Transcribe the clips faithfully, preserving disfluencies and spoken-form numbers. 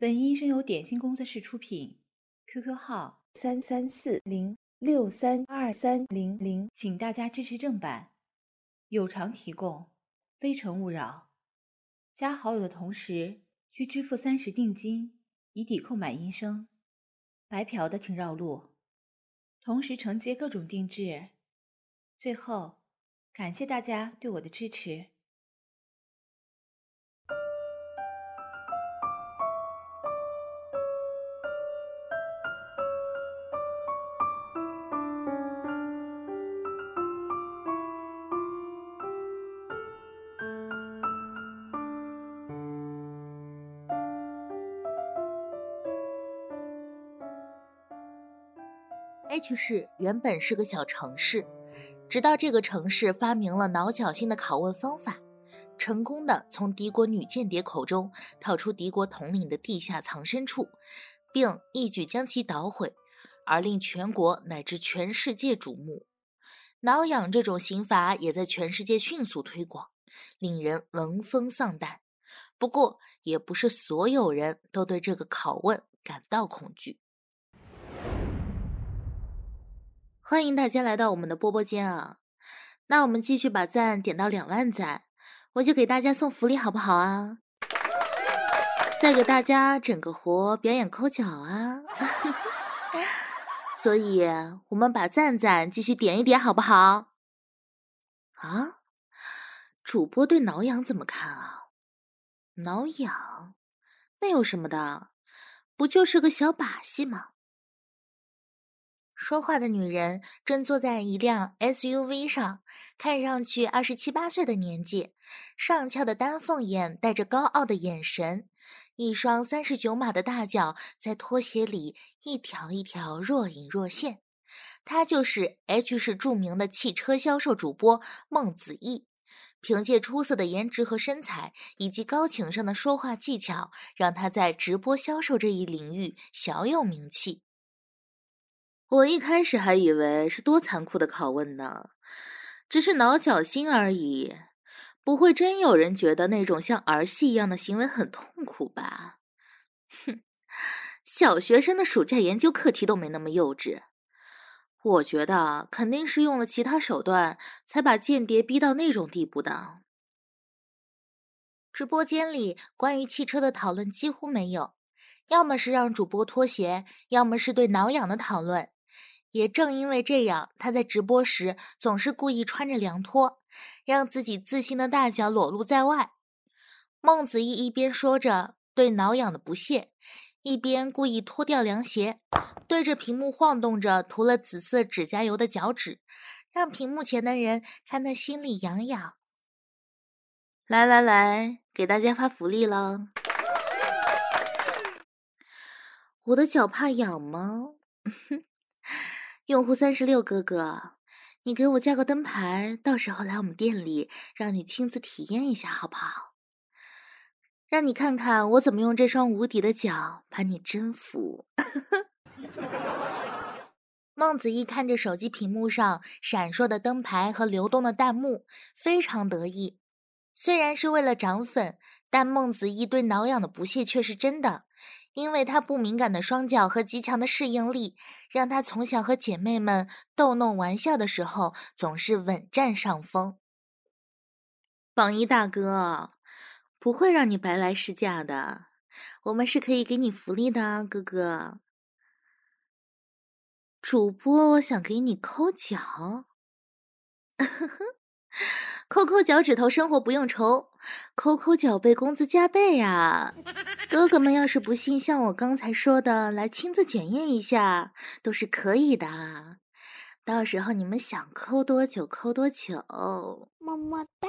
本音声由点心工作室出品 ，Q Q 号三三四零六三二三零零，请大家支持正版，有偿提供，非诚勿扰。加好友的同时需支付三十定金，以抵扣买音声。白嫖的请绕路，同时承接各种定制。最后，感谢大家对我的支持。 H 市原本是个小城市，直到这个城市发明了挠脚心的拷问方法，成功的从敌国女间谍口中套出敌国统领的地下藏身处，并一举将其捣毁，而令全国乃至全世界瞩目。挠痒这种刑罚也在全世界迅速推广，令人闻风丧胆。不过，也不是所有人都对这个拷问感到恐惧。欢迎大家来到我们的波波间啊！那我们继续把赞点到两万赞，我就给大家送福利好不好啊？再给大家整个活表演抠脚啊！所以我们把赞赞继续点一点好不好？啊？主播对挠痒怎么看啊？挠痒？那有什么的？不就是个小把戏吗？说话的女人正坐在一辆 S U V 上，看上去二十七八岁的年纪，上翘的丹凤眼带着高傲的眼神，一双三十九码的大脚在拖鞋里一条一条若隐若现。她就是 H 市著名的汽车销售主播孟子义，凭借出色的颜值和身材，以及高情商的说话技巧，让她在直播销售这一领域小有名气。我一开始还以为是多残酷的拷问呢，只是挠脚心而已，不会真有人觉得那种像儿戏一样的行为很痛苦吧？哼，小学生的暑假研究课题都没那么幼稚。我觉得肯定是用了其他手段，才把间谍逼到那种地步的。直播间里关于汽车的讨论几乎没有，要么是让主播脱鞋，要么是对挠痒的讨论。也正因为这样，他在直播时总是故意穿着凉拖，让自己自信的大脚裸露在外。孟子义一边说着对挠痒的不屑，一边故意脱掉凉鞋，对着屏幕晃动着涂了紫色指甲油的脚趾，让屏幕前的人看得心里痒痒。来来来，给大家发福利了。我的脚怕痒吗？用户三十六哥哥，你给我加个灯牌，到时候来我们店里，让你亲自体验一下好不好？让你看看我怎么用这双无敌的脚把你征服。孟子义看着手机屏幕上闪烁的灯牌和流动的弹幕，非常得意。虽然是为了涨粉，但孟子义对挠痒的不屑却是真的。因为他不敏感的双脚和极强的适应力，让他从小和姐妹们逗弄玩笑的时候总是稳占上风。榜一大哥，不会让你白来试驾的，我们是可以给你福利的，哥哥。主播，我想给你抠脚。抠抠脚趾头，生活不用愁；抠抠脚背，工资加倍呀！哥哥们要是不信，像我刚才说的，来亲自检验一下，都是可以的。到时候你们想抠多久抠多久。么么哒！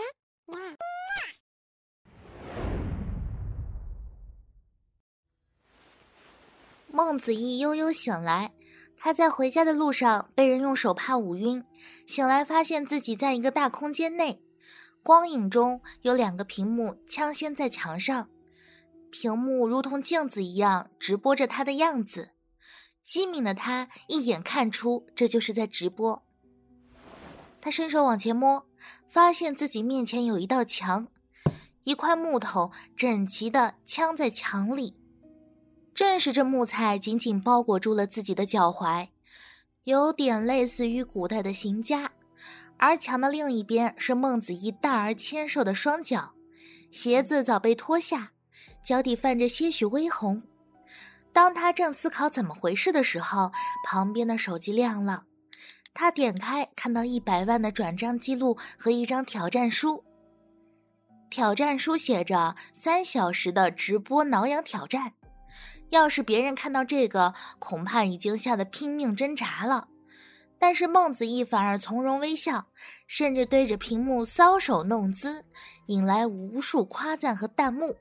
孟子义悠悠醒来，他在回家的路上被人用手帕捂晕，醒来发现自己在一个大空间内。光影中有两个屏幕镶嵌在墙上，屏幕如同镜子一样直播着他的样子。机敏的他一眼看出这就是在直播。他伸手往前摸，发现自己面前有一道墙，一块木头整齐地镶在墙里。 顿时这木材紧紧包裹住了自己的脚踝，有点类似于古代的行家。而墙的另一边是孟子义大而纤瘦的双脚，鞋子早被脱下，脚底泛着些许微红。当他正思考怎么回事的时候，旁边的手机亮了。他点开，看到一百万的转账记录和一张挑战书。挑战书写着三小时的直播挠痒挑战。要是别人看到这个，恐怕已经吓得拼命挣扎了。但是孟子义反而从容微笑，甚至对着屏幕搔首弄姿，引来无数夸赞和弹幕。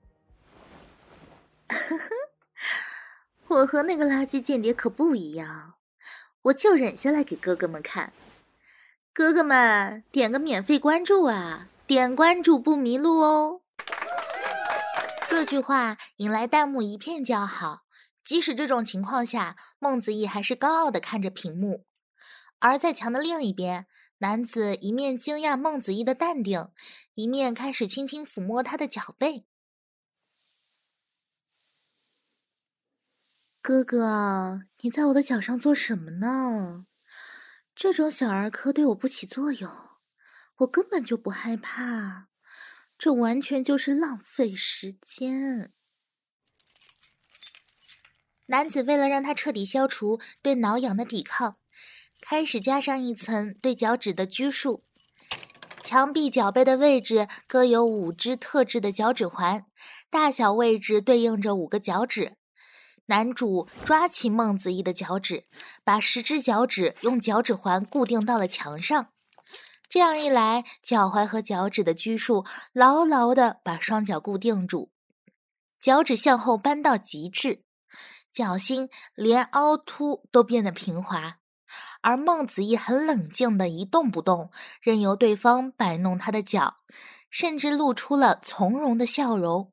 我和那个垃圾间谍可不一样，我就忍下来给哥哥们看。哥哥们，点个免费关注啊，点关注不迷路哦。这句话引来弹幕一片叫好，即使这种情况下，孟子义还是高傲地看着屏幕。而在墙的另一边，男子一面惊讶孟子义的淡定，一面开始轻轻抚摸他的脚背。哥哥，你在我的脚上做什么呢？这种小儿科对我不起作用，我根本就不害怕，这完全就是浪费时间。男子为了让他彻底消除对挠痒的抵抗，开始加上一层对脚趾的拘束。墙壁脚背的位置各有五只特制的脚趾环，大小位置对应着五个脚趾。男主抓起孟子义的脚趾，把十只脚趾用脚趾环固定到了墙上。这样一来，脚踝和脚趾的拘束牢牢地把双脚固定住，脚趾向后扳到极致，脚心连凹凸都变得平滑。而孟子义很冷静地一动不动，任由对方摆弄他的脚，甚至露出了从容的笑容。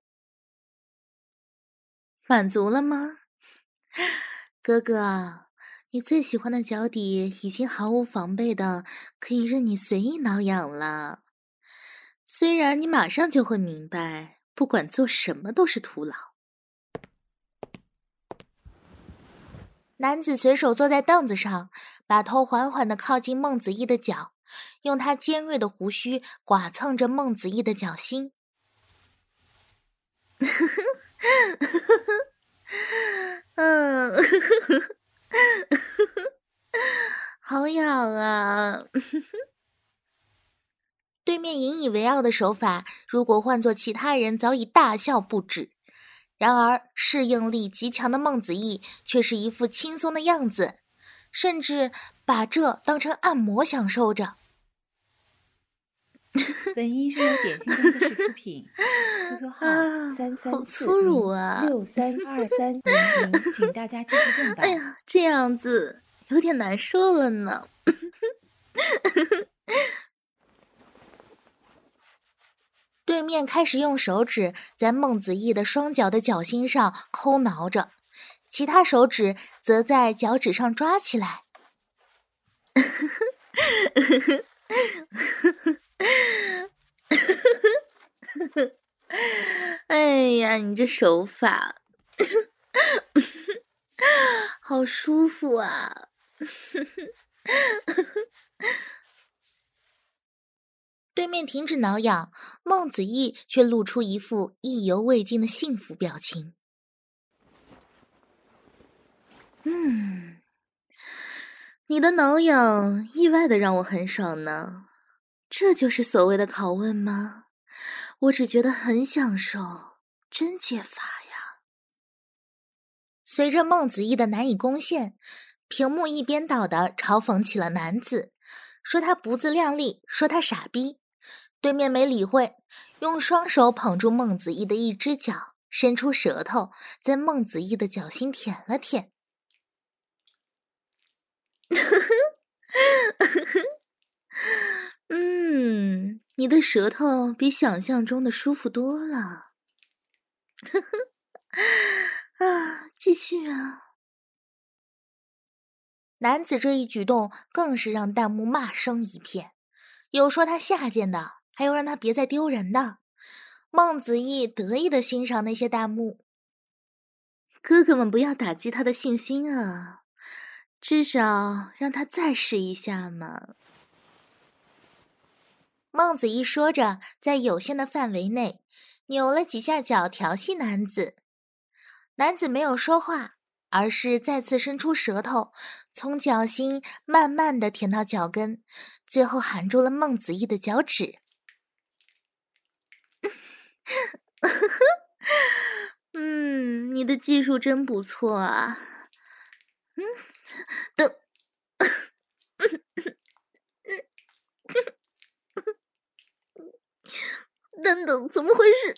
满足了吗？哥哥，你最喜欢的脚底已经毫无防备的可以任你随意挠痒了。虽然你马上就会明白，不管做什么都是徒劳。男子随手坐在凳子上，把头缓缓地靠近孟子义的脚，用他尖锐的胡须剐蹭着孟子义的脚心。嗯，好痒啊！对面引以为傲的手法，如果换作其他人，早已大笑不止。然而适应力极强的孟子义却是一副轻松的样子，甚至把这当成按摩享受着。 本音是由点心工作室出品 ，Q Q 号三三四零六三二三零零，请大家支持正版。 哎呀，这样子有点难受了呢。对面开始用手指在孟子义的双脚的脚心上抠挠着，其他手指则在脚趾上抓起来。哎呀，你这手法好舒服啊！对面停止挠痒，孟子义却露出一副意犹未尽的幸福表情。嗯，你的挠痒意外的让我很爽呢。这就是所谓的拷问吗？我只觉得很享受，真解乏呀。随着孟子义的难以攻陷，屏幕一边倒的嘲讽起了男子，说他不自量力，说他傻逼。对面没理会，用双手捧住孟子义的一只脚，伸出舌头在孟子义的脚心舔了舔。嗯，你的舌头比想象中的舒服多了。啊，继续啊！男子这一举动更是让弹幕骂声一片，有说他下贱的，还有让他别再丢人的。孟子义得意地欣赏那些弹幕。 哥哥们不要打击他的信心啊，至少让他再试一下嘛。孟子义说着，在有限的范围内扭了几下脚调戏男子。男子没有说话，而是再次伸出舌头，从脚心慢慢地舔到脚跟，最后含住了孟子义的脚趾。嗯，你的技术真不错啊。嗯，等，等等，怎么回事？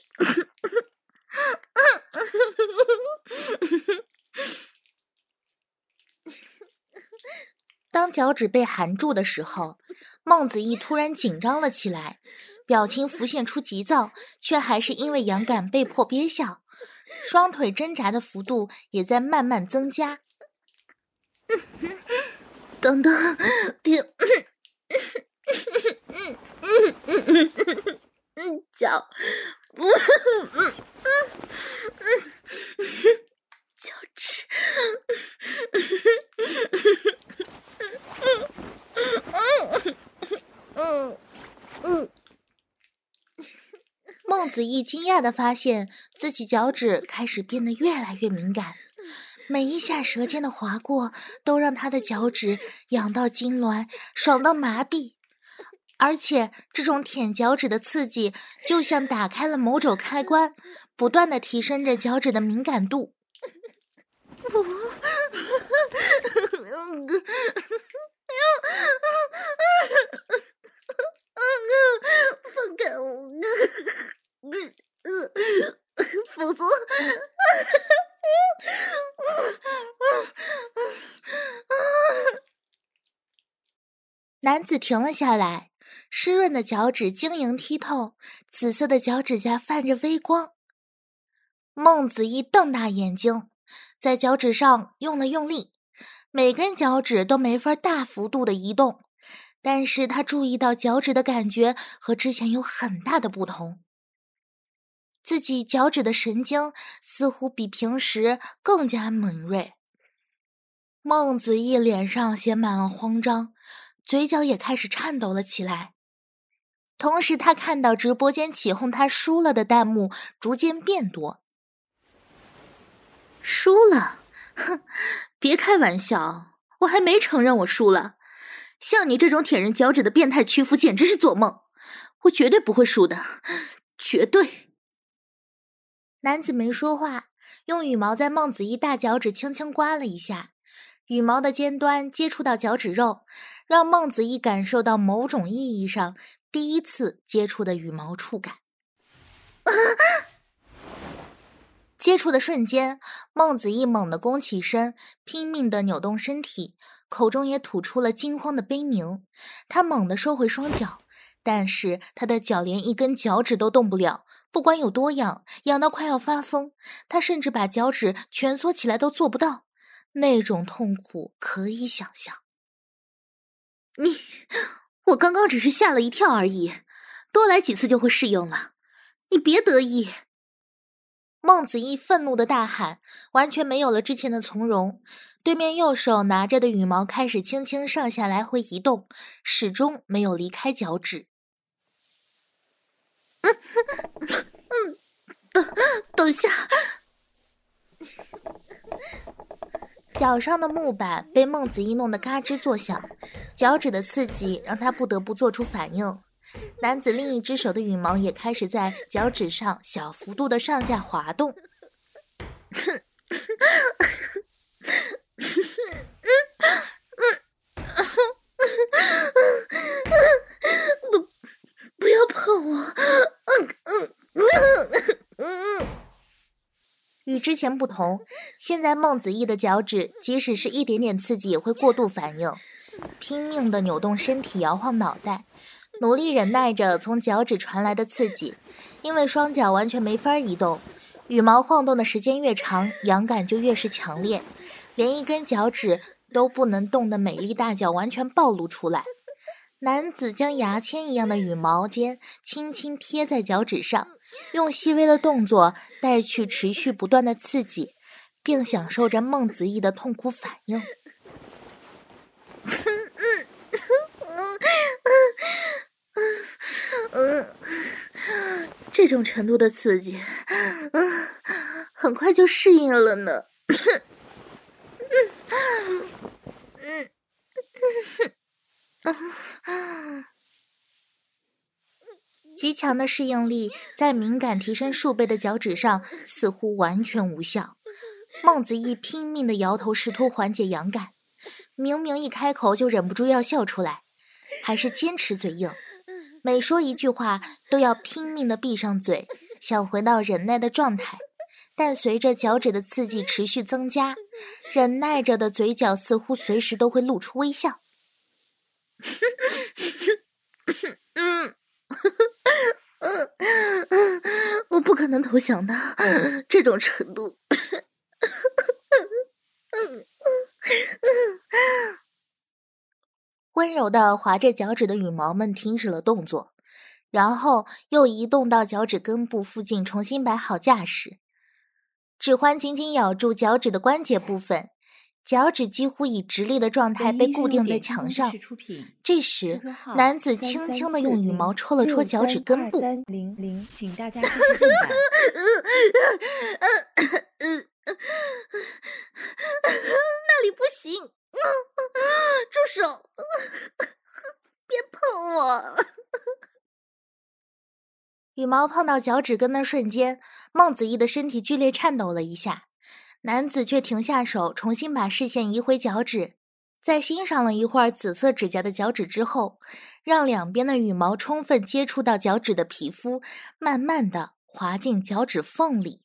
当脚趾被含住的时候，孟子义突然紧张了起来，表情浮现出急躁，却还是因为痒感被迫憋笑，双腿挣扎的幅度也在慢慢增加。等等，停！脚，脚趾。嗯嗯，孟子义惊讶地发现自己脚趾开始变得越来越敏感，每一下舌尖的划过都让他的脚趾痒到痉挛，爽到麻痹，而且这种舔脚趾的刺激就像打开了某种开关，不断地提升着脚趾的敏感度。放开我，否则男子停了下来，湿润的脚趾晶莹剔透，紫色的脚趾甲泛着微光。孟子义瞪大眼睛，在脚趾上用了用力，每根脚趾都没法大幅度的移动，但是他注意到脚趾的感觉和之前有很大的不同。自己脚趾的神经似乎比平时更加敏锐。孟子义脸上写满了慌张，嘴角也开始颤抖了起来。同时他看到直播间起哄他输了的弹幕逐渐变多。输了？哼，别开玩笑，我还没承认我输了。像你这种舔人脚趾的变态屈服简直是做梦，我绝对不会输的，绝对。男子没说话，用羽毛在孟子义大脚趾轻轻刮了一下，羽毛的尖端接触到脚趾肉，让孟子义感受到某种意义上第一次接触的羽毛触感。啊！接触的瞬间，孟子义猛地弓起身，拼命地扭动身体，口中也吐出了惊慌的悲鸣。他猛地收回双脚，但是他的脚连一根脚趾都动不了，不管有多痒，痒到快要发疯，他甚至把脚趾蜷缩起来都做不到，那种痛苦可以想象。你，我刚刚只是吓了一跳而已，多来几次就会适应了，你别得意。孟子义愤怒的大喊，完全没有了之前的从容。对面右手拿着的羽毛开始轻轻上下来回移动，始终没有离开脚趾。嗯嗯，等等下，脚上的木板被孟子义弄得嘎吱作响，脚趾的刺激让他不得不做出反应。男子另一只手的羽毛也开始在脚趾上小幅度的上下滑动。不，不要碰我！与之前不同，现在孟子义的脚趾即使是一点点刺激也会过度反应，拼命地扭动身体，摇晃脑袋，努力忍耐着从脚趾传来的刺激，因为双脚完全没法移动，羽毛晃动的时间越长，痒感就越是强烈，连一根脚趾都不能动的美丽大脚完全暴露出来。男子将牙签一样的羽毛尖轻轻贴在脚趾上，用细微的动作带去持续不断的刺激， 并享受着孟子义的痛苦反应。这种程度的刺激，嗯，很快就适应了呢。极强的适应力在敏感提升数倍的脚趾上似乎完全无效。孟子义拼命地摇头，试图缓解痒感，明明一开口就忍不住要笑出来，还是坚持嘴硬，每说一句话都要拼命地闭上嘴，想回到忍耐的状态。但随着脚趾的刺激持续增加，忍耐着的嘴角似乎随时都会露出微笑。嗯，我不可能投降的，这种程度。温柔地划着脚趾的羽毛们停止了动作，然后又移动到脚趾根部附近，重新摆好架势。指环紧紧咬住脚趾的关节部分，脚趾几乎以直立的状态被固定在墙上。这时，男子轻轻地用羽毛戳了戳脚趾根部。 请大家支持正版。 那里不行，住手！别碰我！羽毛碰到脚趾根的瞬间，孟子义的身体剧烈颤抖了一下，男子却停下手，重新把视线移回脚趾。在欣赏了一会儿紫色指甲的脚趾之后，让两边的羽毛充分接触到脚趾的皮肤，慢慢地滑进脚趾缝里。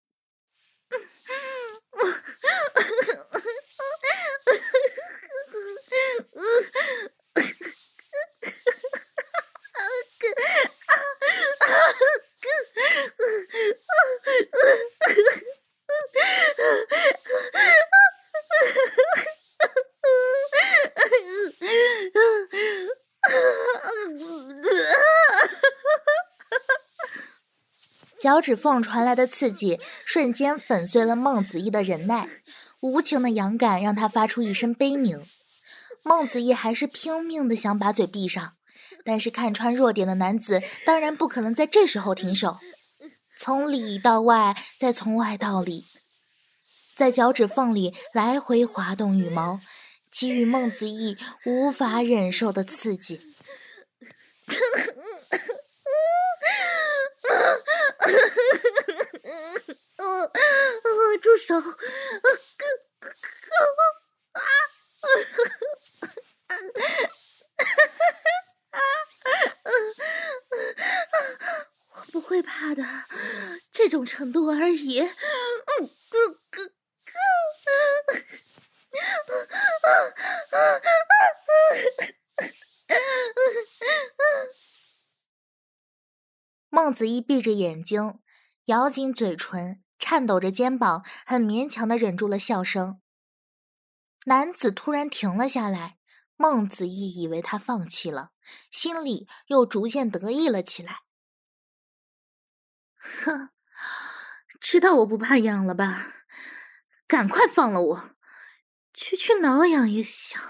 脚趾缝传来的刺激瞬间粉碎了孟子义的忍耐，无情的痒感让他发出一声悲鸣。孟子义还是拼命地想把嘴闭上，但是看穿弱点的男子当然不可能在这时候停手，从里到外，再从外到里，在脚趾缝里来回滑动羽毛，给予孟子义无法忍受的刺激。住手！我不会怕的，这种程度而已。孟子义闭着眼睛，咬紧嘴唇，颤抖着肩膀，很勉强地忍住了笑声。男子突然停了下来，孟子义以为他放弃了，心里又逐渐得意了起来。哼，知道我不怕痒了吧？赶快放了我，区区挠痒也想。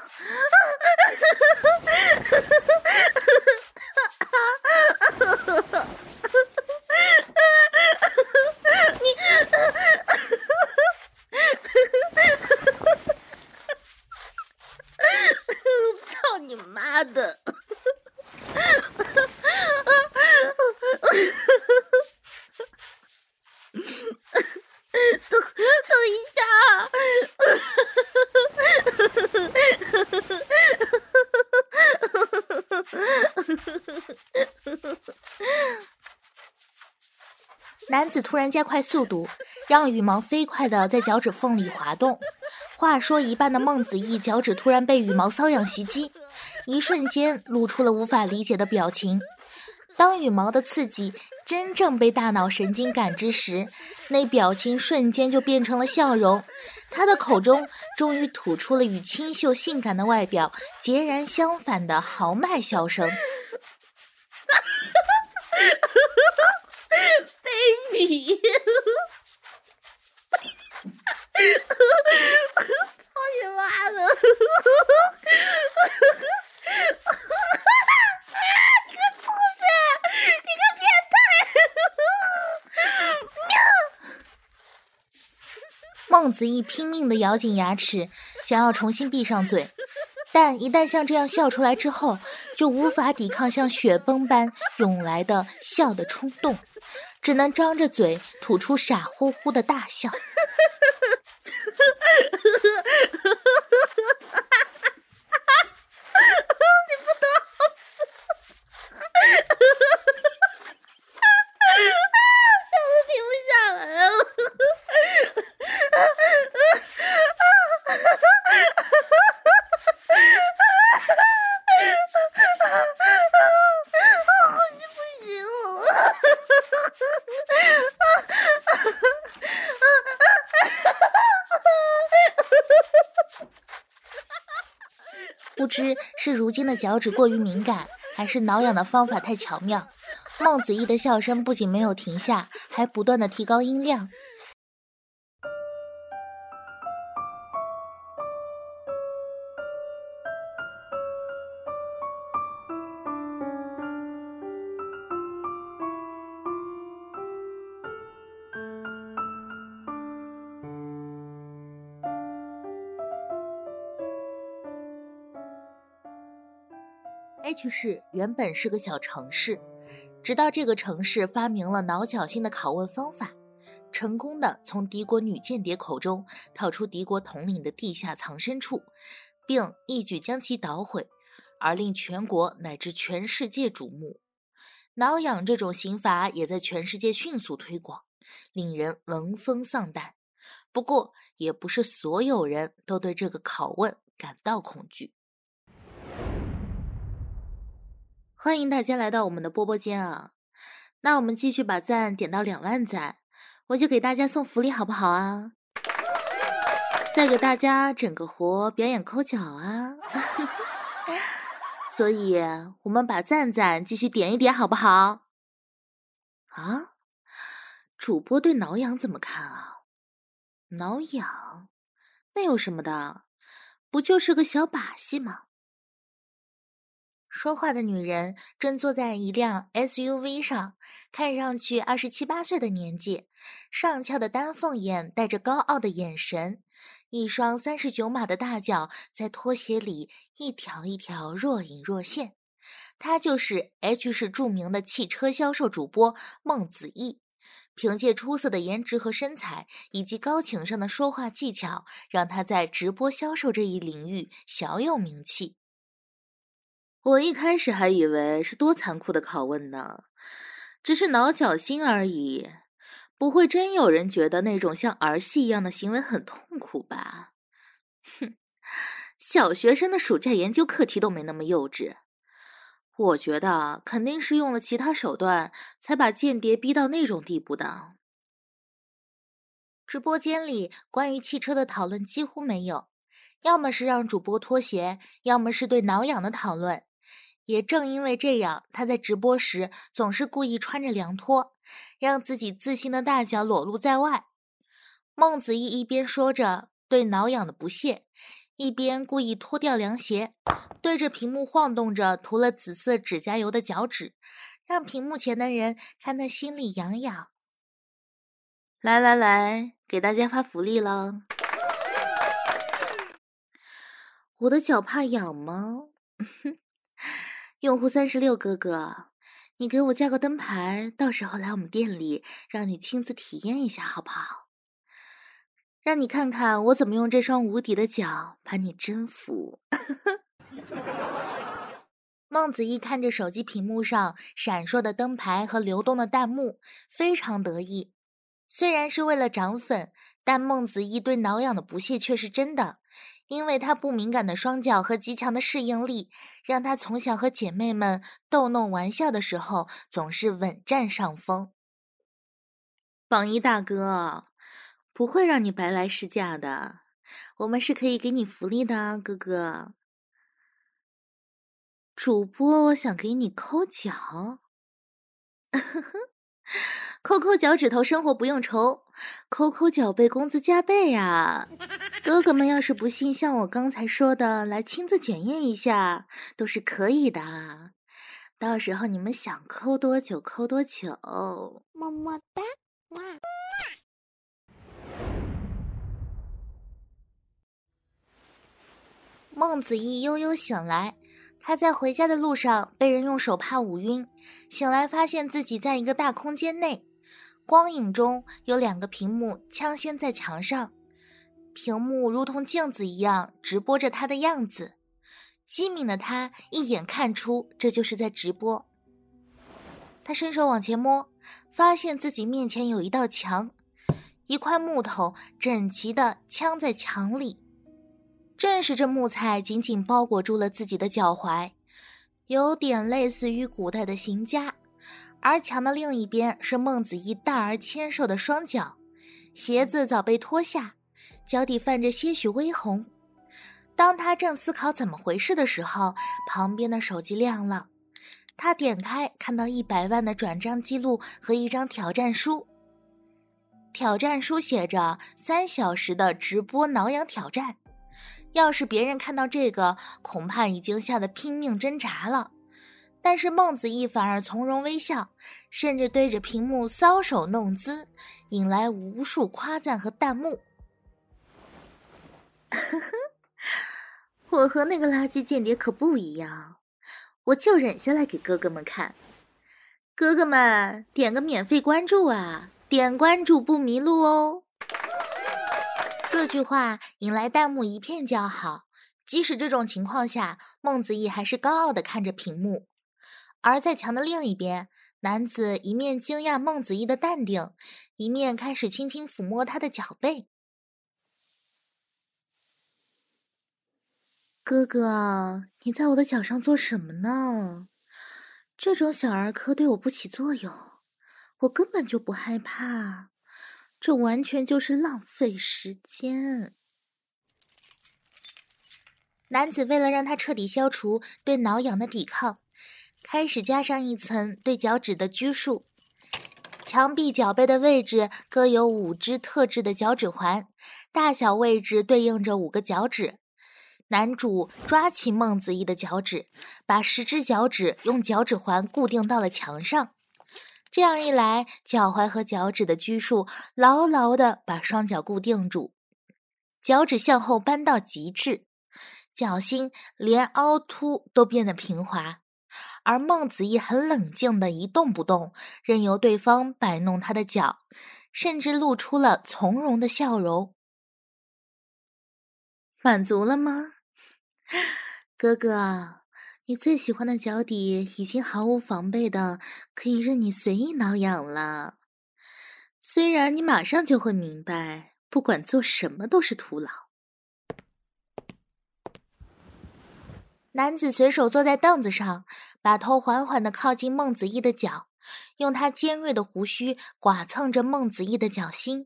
你操你妈的！等等一下！男子突然加快速度，让羽毛飞快地在脚趾缝里滑动。话说一半的孟子义脚趾突然被羽毛瘙痒袭击，一瞬间露出了无法理解的表情。当羽毛的刺激真正被大脑神经感知时，那表情瞬间就变成了笑容。他的口中终于吐出了与清秀性感的外表截然相反的豪迈笑声。baby 孟子义拼命地咬紧牙齿，想要重新闭上嘴，但一旦像这样笑出来之后，就无法抵抗像雪崩般涌来的笑的冲动，只能张着嘴吐出傻乎乎的大笑。 你不得好死！笑得停不下来啊！ 不知是如今的脚趾过于敏感，还是挠痒的方法太巧妙，孟子义的笑声不仅没有停下，还不断的提高音量。H 市原本是个小城市，直到这个城市发明了挠脚性的拷问方法，成功的从敌国女间谍口中套出敌国统领的地下藏身处，并一举将其捣毁，而令全国乃至全世界瞩目。挠痒这种刑罚也在全世界迅速推广，令人闻风丧胆。不过，也不是所有人都对这个拷问感到恐惧。欢迎大家来到我们的波波间啊！那我们继续把赞点到两万赞，我就给大家送福利好不好啊？再给大家整个活表演抠脚啊！所以我们把赞赞继续点一点好不好？啊？主播对挠痒怎么看啊？挠痒？那有什么的？不就是个小把戏吗？说话的女人正坐在一辆 S U V 上，看上去二十七八岁的年纪，上翘的丹凤眼带着高傲的眼神，一双三十九码的大脚在拖鞋里一条一条若隐若现。她就是 H 市著名的汽车销售主播孟子义，凭借出色的颜值和身材，以及高情商的说话技巧，让她在直播销售这一领域小有名气。我一开始还以为是多残酷的拷问呢，只是挠脚心而已，不会真有人觉得那种像儿戏一样的行为很痛苦吧？哼，小学生的暑假研究课题都没那么幼稚。我觉得肯定是用了其他手段，才把间谍逼到那种地步的。直播间里关于汽车的讨论几乎没有，要么是让主播脱鞋，要么是对挠痒的讨论。也正因为这样，他在直播时总是故意穿着凉拖，让自己自信的大脚裸露在外。孟子义一边说着对挠痒的不屑，一边故意脱掉凉鞋，对着屏幕晃动着涂了紫色指甲油的脚趾，让屏幕前的人看得心里痒痒。来来来，给大家发福利了。我的脚怕痒吗？用户三十六哥哥，你给我加个灯牌，到时候来我们店里，让你亲自体验一下好不好？让你看看我怎么用这双无敌的脚把你征服。孟子义看着手机屏幕上闪烁的灯牌和流动的弹幕，非常得意。虽然是为了涨粉，但孟子义对挠痒的不屑却是真的。因为他不敏感的双脚和极强的适应力，让他从小和姐妹们逗弄玩笑的时候总是稳占上风。榜一大哥，不会让你白来试驾的，我们是可以给你福利的，哥哥。主播，我想给你抠脚。抠抠脚趾头，生活不用愁；抠抠脚背，工资加倍呀！哥哥们要是不信，像我刚才说的，来亲自检验一下，都是可以的。到时候你们想抠多久抠多久。么么哒。 孟子义悠悠醒来，他在回家的路上被人用手帕捂晕，醒来发现自己在一个大空间内，光影中有两个屏幕镶嵌在墙上，屏幕如同镜子一样直播着他的样子。机敏的他一眼看出这就是在直播。他伸手往前摸，发现自己面前有一道墙，一块木头整齐地镶在墙里，正是这木材紧紧包裹住了自己的脚踝，有点类似于古代的行家。而墙的另一边是孟子义大而纤瘦的双脚，鞋子早被脱下，脚底泛着些许微红。当他正思考怎么回事的时候，旁边的手机亮了，他点开看到一百万的转账记录和一张挑战书。挑战书写着三小时的直播挠痒挑战，要是别人看到这个，恐怕已经吓得拼命挣扎了。但是孟子义反而从容微笑，甚至对着屏幕搔首弄姿，引来无数夸赞和弹幕。我和那个垃圾间谍可不一样，我就忍下来给哥哥们看。哥哥们点个免费关注啊，点关注不迷路哦。这句话引来弹幕一片叫好，即使这种情况下，孟子义还是高傲地看着屏幕。而在墙的另一边，男子一面惊讶孟子义的淡定，一面开始轻轻抚摸他的脚背。哥哥，你在我的脚上做什么呢？这种小儿科对我不起作用，我根本就不害怕，这完全就是浪费时间。男子为了让他彻底消除对挠痒的抵抗，开始加上一层对脚趾的拘束。墙壁脚背的位置各有五只特制的脚趾环，大小位置对应着五个脚趾。男主抓起孟子义的脚趾，把十只脚趾用脚趾环固定到了墙上。这样一来，脚踝和脚趾的拘束牢牢地把双脚固定住，脚趾向后扳到极致，脚心连凹凸都变得平滑。而孟子义很冷静地一动不动，任由对方摆弄他的脚，甚至露出了从容的笑容。满足了吗？哥哥，你最喜欢的脚底已经毫无防备的可以任你随意挠痒了。虽然你马上就会明白，不管做什么都是徒劳。男子随手坐在凳子上，把头缓缓地靠近孟子义的脚，用他尖锐的胡须剐蹭着孟子义的脚心。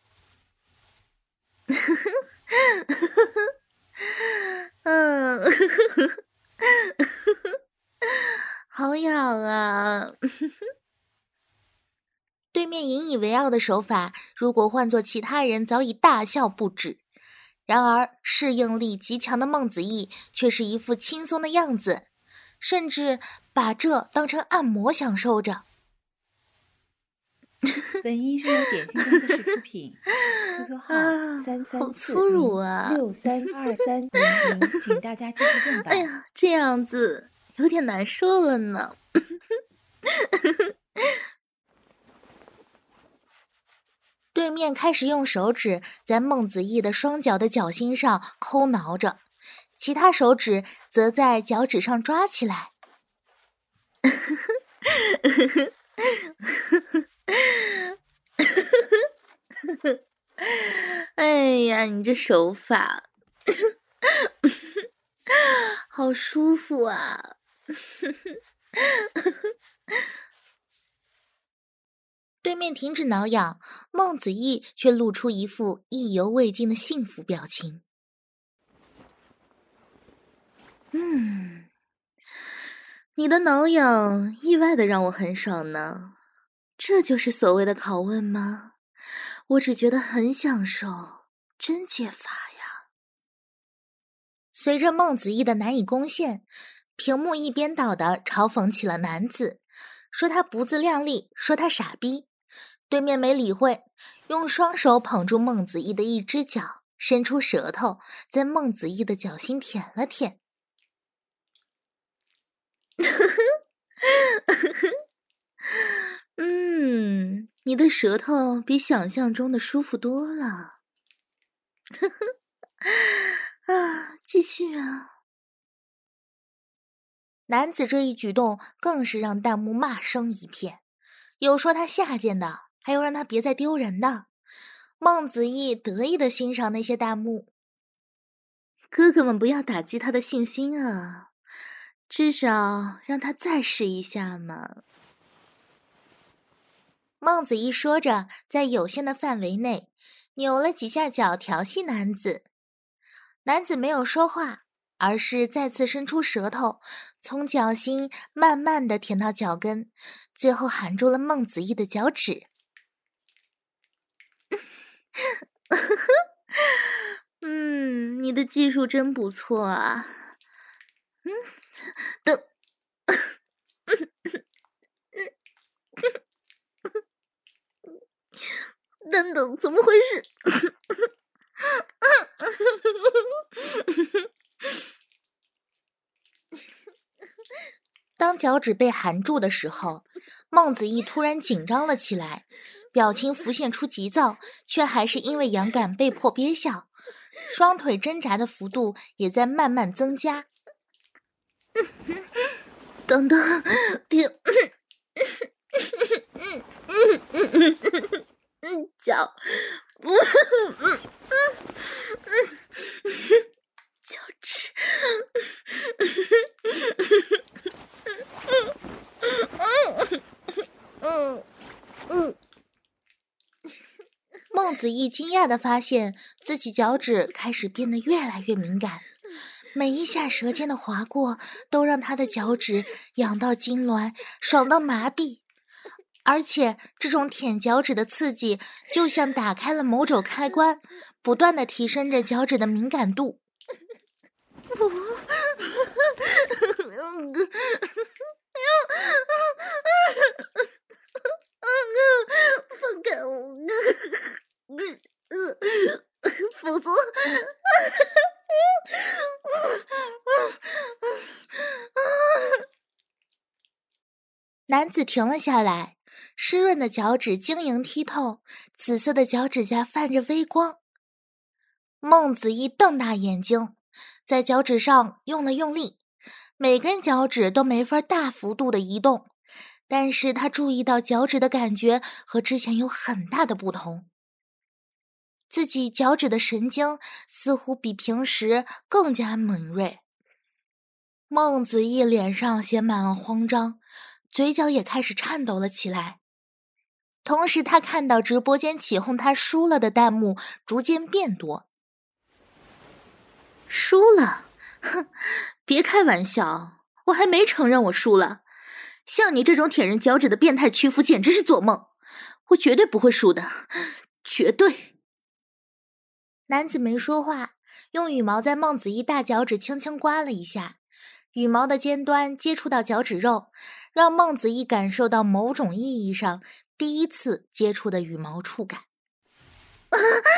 嗯，好痒啊！对面引以为傲的手法，如果换作其他人，早已大笑不止。然而适应力极强的孟子义却是一副轻松的样子，甚至把这当成按摩享受着。 本音是由点心工作室出品 ，Q Q 号三三四零六三二三零零，请大家支持正版。 哎呀，这样子有点难受了呢。对面开始用手指在孟子义的双脚的脚心上抠挠着，其他手指则在脚趾上抓起来。哎呀，你这手法好舒服啊。对面停止挠痒，孟子义却露出一副意犹未尽的幸福表情。嗯，你的挠痒意外的让我很爽呢。这就是所谓的拷问吗？我只觉得很享受，真解乏呀。随着孟子义的难以攻陷，屏幕一边倒的嘲讽起了男子，说他不自量力，说他傻逼。对面没理会，用双手捧住孟子义的一只脚， 伸出舌头在孟子义的脚心舔了舔。嗯，你的舌头比想象中的舒服多了。啊，继续啊！男子这一举动更是让弹幕骂声一片，有说他下贱的，还有让他别再丢人的。孟子义得意地欣赏那些弹幕。哥哥们不要打击他的信心啊，至少让他再试一下嘛。孟子义说着，在有限的范围内扭了几下脚调戏男子。男子没有说话，而是再次伸出舌头，从脚心慢慢地舔到脚跟，最后含住了孟子义的脚趾。嗯，你的技术真不错啊。嗯，等，等等，怎么回事？当脚趾被含住的时候，孟子义突然紧张了起来，表情浮现出急躁，却还是因为痒感被迫憋笑，双腿挣扎的幅度也在慢慢增加。等等，停！脚，脚趾。嗯嗯，孟子义惊讶地发现自己脚趾开始变得越来越敏感，每一下舌尖的划过都让他的脚趾痒到痉挛，爽到麻痹。而且这种舔脚趾的刺激就像打开了某种开关，不断地提升着脚趾的敏感度。放开我，否则男子停了下来，湿润的脚趾晶莹剔透，紫色的脚趾甲泛着微光。孟子义瞪大眼睛，在脚趾上用了用力，每根脚趾都没法大幅度的移动，但是他注意到脚趾的感觉和之前有很大的不同。自己脚趾的神经似乎比平时更加敏锐。孟子义脸上写满了慌张，嘴角也开始颤抖了起来。同时他看到直播间起哄他输了的弹幕逐渐变多。输了？哼，别开玩笑，我还没承认我输了。像你这种舔人脚趾的变态屈服简直是做梦，我绝对不会输的，绝对。男子没说话，用羽毛在孟子义大脚趾轻轻刮了一下，羽毛的尖端接触到脚趾肉，让孟子义感受到某种意义上第一次接触的羽毛触感。啊！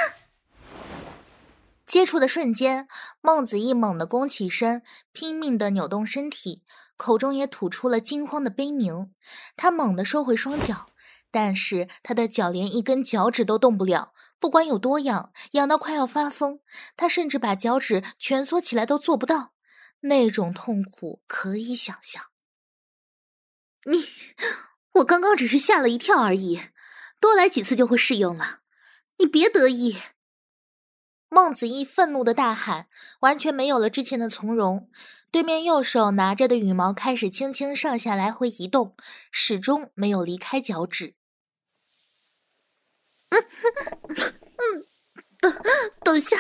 接触的瞬间，孟子义猛地弓起身，拼命地扭动身体，口中也吐出了惊慌的悲鸣。他猛地收回双脚，但是他的脚连一根脚趾都动不了，不管有多痒，痒到快要发疯，他甚至把脚趾蜷缩起来都做不到，那种痛苦可以想象。你，我刚刚只是吓了一跳而已，多来几次就会适应了，你别得意。孟子义愤怒的大喊，完全没有了之前的从容。对面右手拿着的羽毛开始轻轻上下来回移动，始终没有离开脚趾。嗯嗯，等等下，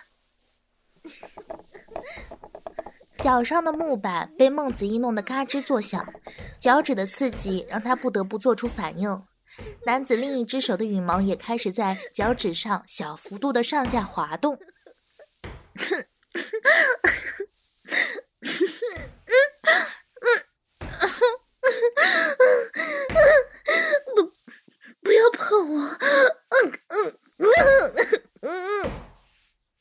脚上的木板被孟子义弄得嘎吱作响，脚趾的刺激让他不得不做出反应。男子另一只手的羽毛也开始在脚趾上小幅度的上下滑动。不，不要碰我！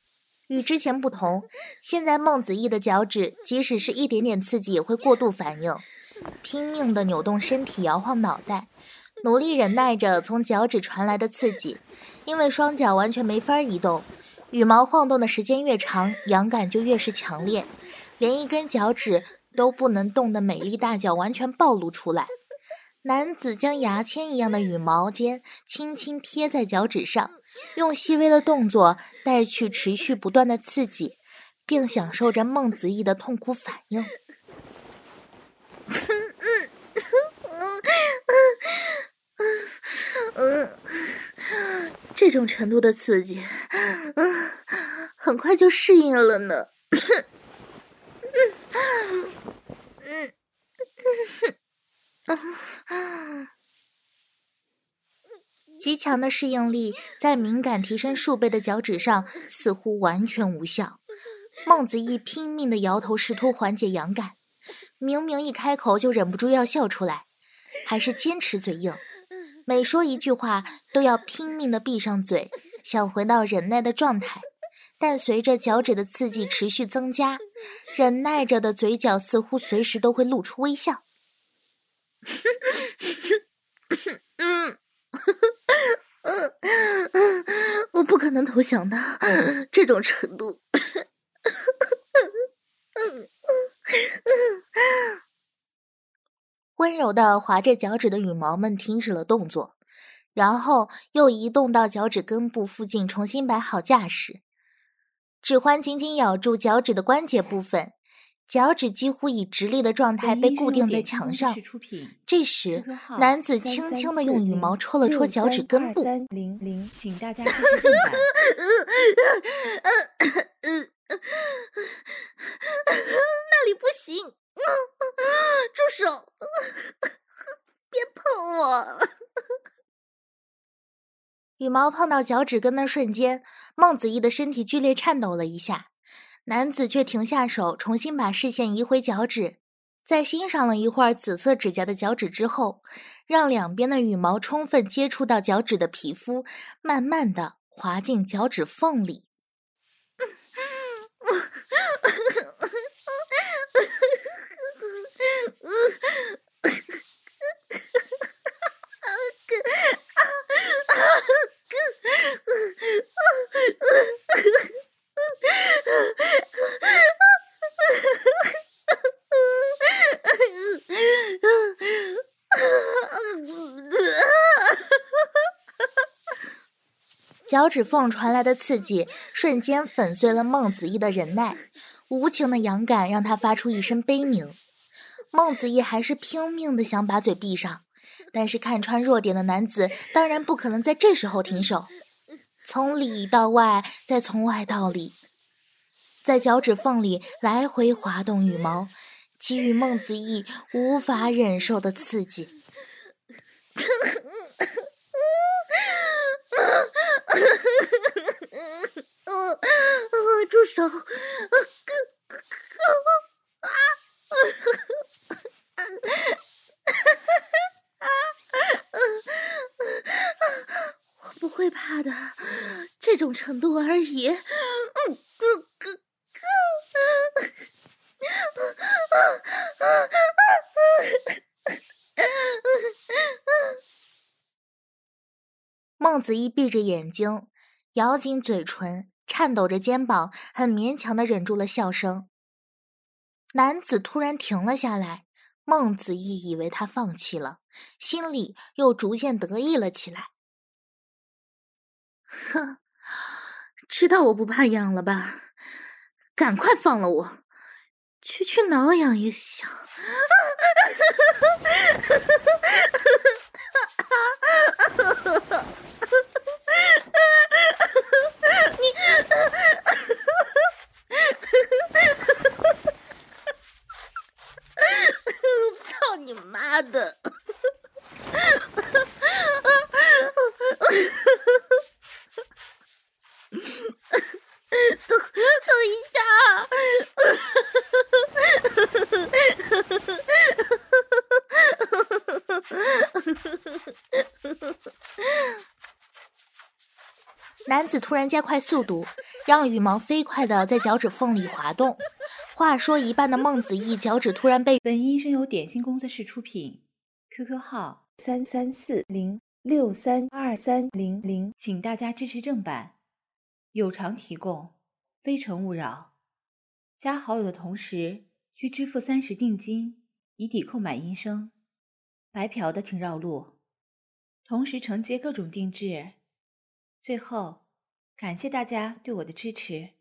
与之前不同，现在孟子义的脚趾即使是一点点刺激也会过度反应，拼命地扭动身体，摇晃脑袋，努力忍耐着从脚趾传来的刺激。因为双脚完全没法移动，羽毛晃动的时间越长，痒感就越是强烈，连一根脚趾都不能动的美丽大脚完全暴露出来。男子将牙签一样的羽毛尖轻轻贴在脚趾上，用细微的动作带去持续不断的刺激，并享受着孟子义的痛苦反应。这种程度的刺激，很快就适应了呢。极强的适应力在敏感提升数倍的脚趾上似乎完全无效。孟子义拼命地摇头，试图缓解痒感，明明一开口就忍不住要笑出来，还是坚持嘴硬，每说一句话都要拼命地闭上嘴，想回到忍耐的状态。但随着脚趾的刺激持续增加，忍耐着的嘴角似乎随时都会露出微笑。我不可能投降的，这种程度。温柔地划着脚趾的羽毛们停止了动作，然后又移动到脚趾根部附近，重新摆好架势。指环紧紧咬住脚趾的关节部分，脚趾几乎以直立的状态被固定在墙上。这时，男子轻轻地用羽毛戳了戳脚趾根部。 请大家支持正版。 那里不行，住手！别碰我！羽毛碰到脚趾根的瞬间，孟子义的身体剧烈颤抖了一下，男子却停下手，重新把视线移回脚趾。在欣赏了一会儿紫色指甲的脚趾之后，让两边的羽毛充分接触到脚趾的皮肤，慢慢地滑进脚趾缝里。脚趾缝传来的刺激瞬间粉碎了孟子义的忍耐，无情的痒感让他发出一声悲鸣。孟子义还是拼命地想把嘴闭上，但是看穿弱点的男子当然不可能在这时候停手，从里到外，再从外到里，在脚趾缝里来回滑动羽毛，给予孟子义无法忍受的刺激。住手！我不会怕的，这种程度而已。孟子义闭着眼睛，咬紧嘴唇，颤抖着肩膀，很勉强地忍住了笑声。男子突然停了下来，孟子义以为他放弃了，心里又逐渐得意了起来。哼，知道我不怕痒了吧？赶快放了我，区区挠痒也想。你，操你妈的！等等一下！ 男子突然加快速度，让羽毛飞快地在脚趾缝里滑动。话说一半的孟子义脚趾突然被…… 本音声由点心工作室出品 ，Q Q 号三三四零六三二三零零，请大家支持正版，有偿提供，非诚勿扰。加好友的同时需支付三十定金，以抵扣买音声。白嫖的请绕路，同时承接各种定制。最后，感谢大家对我的支持。